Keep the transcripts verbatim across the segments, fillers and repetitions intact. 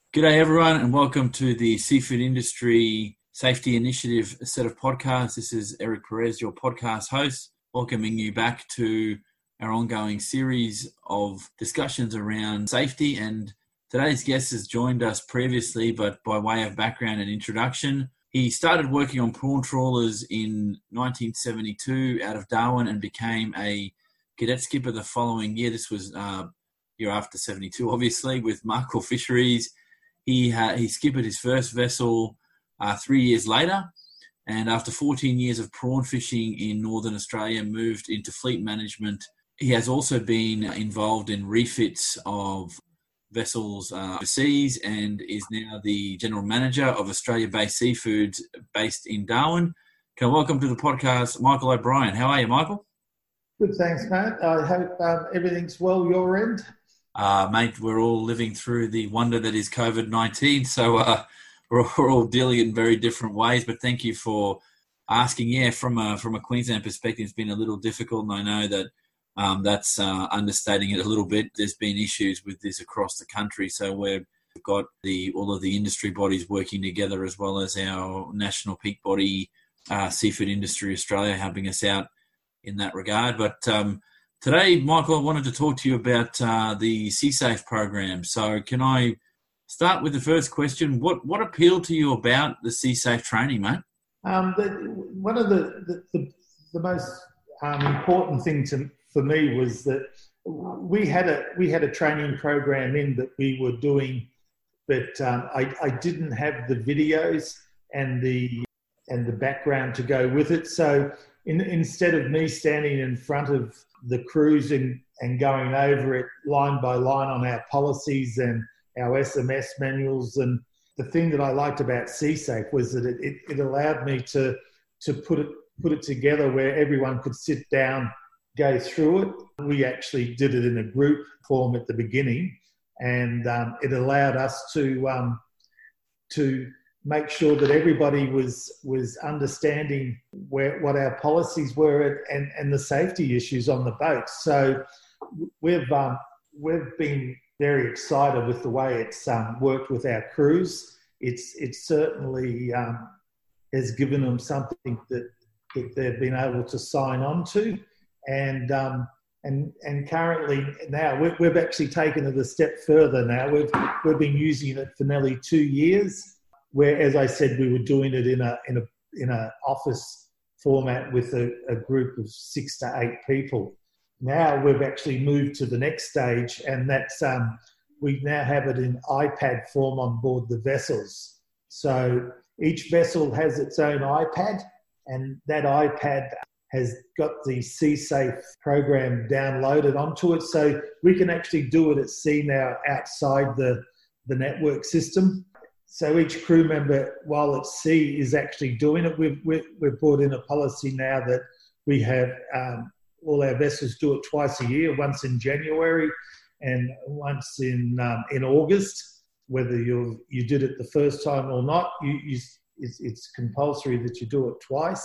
G'day everyone and welcome to the Seafood Industry Safety Initiative set of podcasts. This is Eric Perez, your podcast host, welcoming you back to our ongoing series of discussions around safety. And today's guest has joined us previously, but by way of background and introduction, he started working on prawn trawlers in nineteen seventy-two out of Darwin and became a cadet skipper the following year. This was uh, year after seventy-two, obviously, with Markle Fisheries. He ha- he skippered his first vessel uh, three years later, and after fourteen years of prawn fishing in Northern Australia, moved into fleet management. He has also been involved in refits of vessels uh, overseas and is now the general manager of Australia-based Seafoods based in Darwin. Can I welcome to the podcast Michael O'Brien. How are you, Michael? Good, thanks, Matt. I hope um, everything's well your end. Uh, mate, we're all living through the wonder that is COVID nineteen, so uh, we're, we're all dealing in very different ways, but thank you for asking. Yeah, from a, from a Queensland perspective, it's been a little difficult, and I know that um, that's uh, understating it a little bit. There's been issues with this across the country, so we've got the all of the industry bodies working together, as well as our national peak body, uh, Seafood Industry Australia, helping us out in that regard. But um, today, Michael, I wanted to talk to you about uh, the SeaSafe program. So can I start with the first question? What what appealed to you about the SeaSafe training, mate? Um, the, one of the, the, the, the most um, important things to, for me was that we had a we had a training program in that we were doing, but um, I, I didn't have the videos and the and the background to go with it. So in, instead of me standing in front of the crews and, and going over it line by line on our policies and our S M S manuals, and the thing that I liked about SeaSafe was that it, it, it allowed me to to put it put it together where everyone could sit down, go through it. We actually did it in a group form at the beginning, and um, it allowed us to um, to make sure that everybody was was understanding where what our policies were and, and the safety issues on the boat. So we've um, we've been very excited with the way it's um, worked with our crews. It's it's certainly um, has given them something that, that they've been able to sign on to, and um, and and currently now we've, we've actually taken it a step further. Now we've we've been using it for nearly two years. Where, as I said, we were doing it in a in a in a office format with a, a group of six to eight people. Now we've actually moved to the next stage, and that's um, we now have it in iPad form on board the vessels. So each vessel has its own iPad, and that iPad has got the SeaSafe program downloaded onto it, so we can actually do it at sea now outside the the network system. So each crew member, while at sea, is actually doing it. We've, we've, we've brought in a policy now that we have um, all our vessels do it twice a year, once in January and once in um, in August. Whether you you did it the first time or not, you, you, it's, it's compulsory that you do it twice.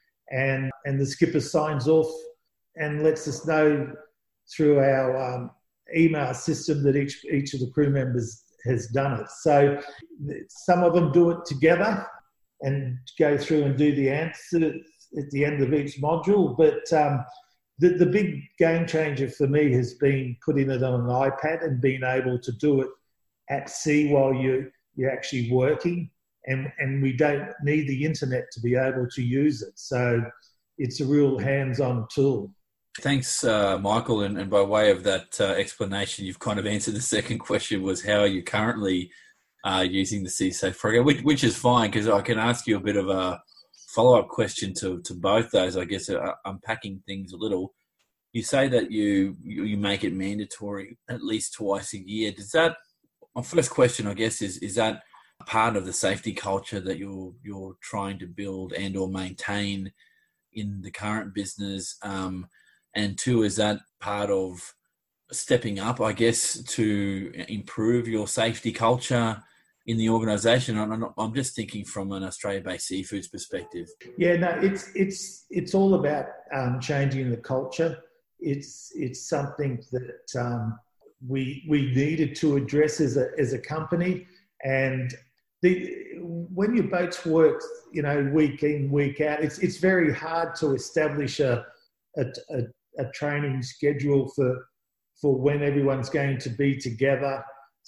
And, and the skipper signs off and lets us know through our um, email system that each each of the crew members has done it. So some of them do it together and go through and do the answer at the end of each module. But um, the, the big game changer for me has been putting it on an iPad and being able to do it at sea while you, you're actually working. And, and we don't need the internet to be able to use it. So it's a real hands-on tool. Thanks, uh, Michael. And, and by way of that uh, explanation, you've kind of answered the second question, was how are you currently uh, using the SeaSafe program, which, which is fine, because I can ask you a bit of a follow-up question to, to both those, I guess, uh, unpacking things a little. You say that you, you you make it mandatory at least twice a year. Does that, my first question, I guess, is is that part of the safety culture that you're you're trying to build and or maintain in the current business? Um, And two, is that part of stepping up, I guess, to improve your safety culture in the organisation? I'm, I'm just thinking from an Australia-based seafoods perspective. Yeah, no, it's it's it's all about um, changing the culture. It's it's something that um, we we needed to address as a as a company, And the when your boats work, you know, week in, week out, it's it's very hard to establish a a, a, a training schedule for for when everyone's going to be together.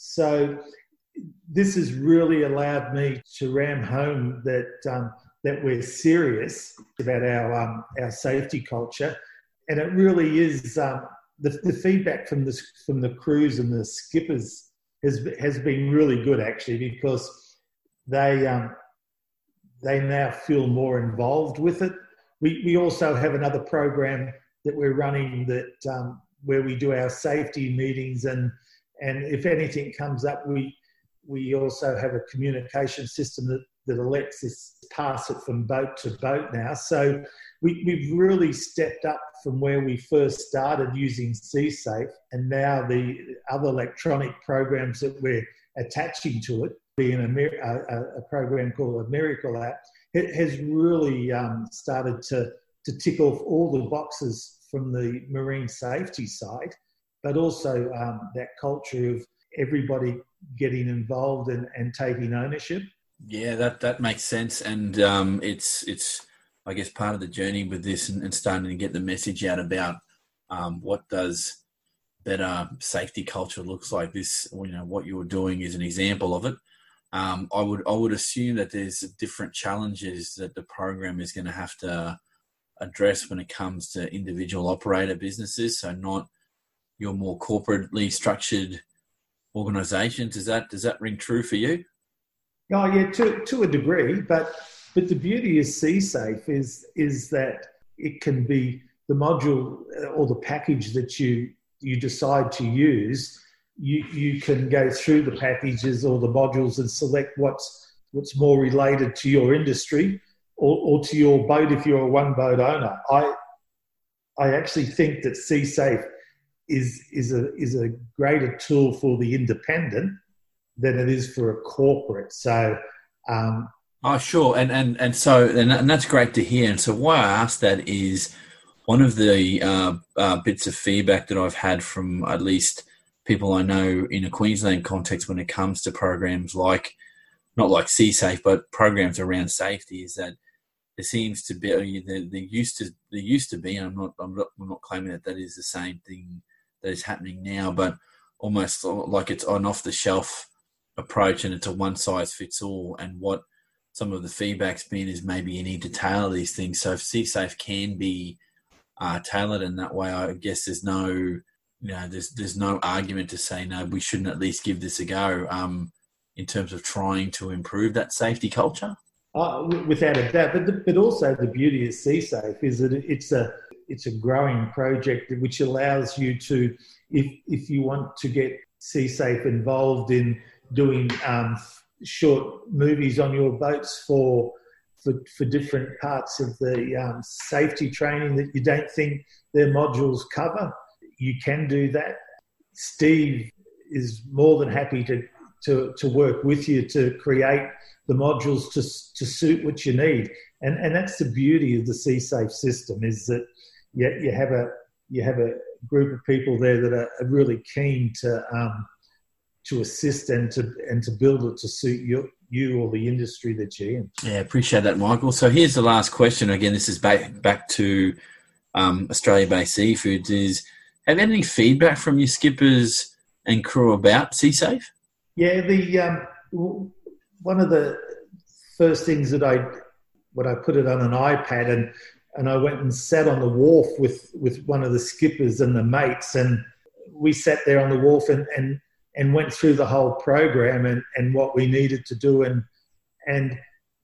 So this has really allowed me to ram home that um, that we're serious about our um, our safety culture, and it really is um, the, the feedback from the from the crews and the skippers has has been really good actually, because they um, they now feel more involved with it. We we also have another program that we're running that um, where we do our safety meetings, and and if anything comes up, we we also have a communication system that, that lets us pass it from boat to boat now. So we, we've really stepped up from where we first started using SeaSafe, and now the other electronic programs that we're attaching to it, being a, a, a program called a Miracle app, it has really um, started to, to tick off all the boxes from the marine safety side, but also um, that culture of everybody getting involved and, and taking ownership. Yeah, that, that makes sense. And um, it's, it's I guess, part of the journey with this and, and starting to get the message out about um, what does better safety culture looks like. This, you know, what you're doing is an example of it. Um, I would I would assume that there's different challenges that the program is going to have to address when it comes to individual operator businesses. So not your more corporately structured organisations. Does that does that ring true for you? Oh yeah, to to a degree. But but the beauty of SeaSafe is is that it can be the module or the package that you you decide to use. You you can go through the packages or the modules and select what's what's more related to your industry or, or to your boat if you're a one boat owner. I I actually think that SeaSafe is is a is a greater tool for the independent than it is for a corporate. So um, oh sure, and and and so and, and that's great to hear. And so why I asked that is one of the uh, uh, bits of feedback that I've had from at least people I know in a Queensland context when it comes to programs like, not like SeaSafe, but programs around safety, is that there seems to be, there, there used to, there used to be, and I'm not, I'm not, I'm not claiming that that is the same thing that is happening now, but almost like it's an off-the-shelf approach and it's a one-size-fits-all. And what some of the feedback's been is maybe you need to tailor these things. So if SeaSafe can be uh, tailored in that way, I guess there's no, you know, there's there's no argument to say no, we shouldn't at least give this a go um, in terms of trying to improve that safety culture. Uh, without a doubt, but the, but also the beauty of SeaSafe is that it's a it's a growing project which allows you to, if if you want to get SeaSafe involved in doing um, short movies on your boats for for for different parts of the um, safety training that you don't think their modules cover, you can do that. Steve is more than happy to to to work with you to create the modules to to suit what you need, and and that's the beauty of the SeaSafe system, is that you, you have a you have a group of people there that are really keen to um, to assist and to and to build it to suit you you or the industry that you're in. Yeah, appreciate that, Michael. So here's the last question. Again, this is back back to um, Australia-based Seafoods. Is have you had any feedback from your skippers and crew about SeaSafe? Yeah, the um, one of the first things that I, when I put it on an iPad and, and I went and sat on the wharf with, with one of the skippers and the mates, and we sat there on the wharf and, and, and went through the whole program and, and what we needed to do. And, and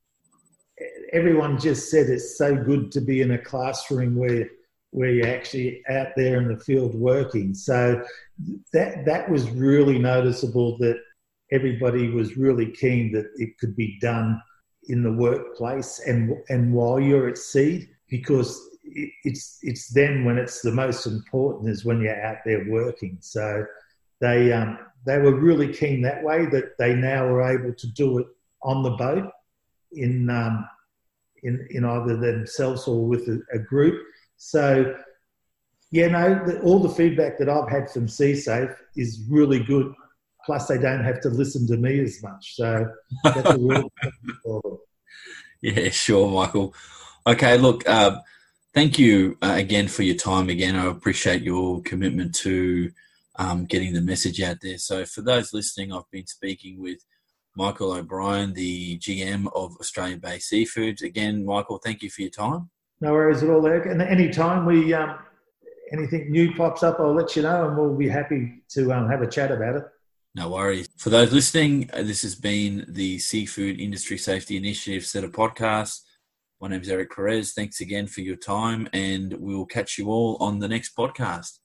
everyone just said it's so good to be in a classroom where, where you're actually out there in the field working. So that, that was really noticeable, that everybody was really keen that it could be done in the workplace and and while you're at sea, because it's it's then when it's the most important, is when you're out there working. So they um, they were really keen that way, that they now are able to do it on the boat in um, in in either themselves or with a, a group. So yeah, no, the, all the feedback that I've had from SeaSafe is really good. plus they don't have to listen to me as much. So that's a real for them. Yeah, sure, Michael. Okay, look, uh, thank you uh, again for your time again. I appreciate your commitment to um, getting the message out there. So for those listening, I've been speaking with Michael O'Brien, the G M of Australian-based Seafoods. Again, Michael, thank you for your time. No worries at all, Eric. And any time we um, anything new pops up, I'll let you know, and we'll be happy to um, have a chat about it. No worries. For those listening, uh, this has been the Seafood Industry Safety Initiative set of podcasts. My name is Eric Perez. Thanks again for your time, and we'll catch you all on the next podcast.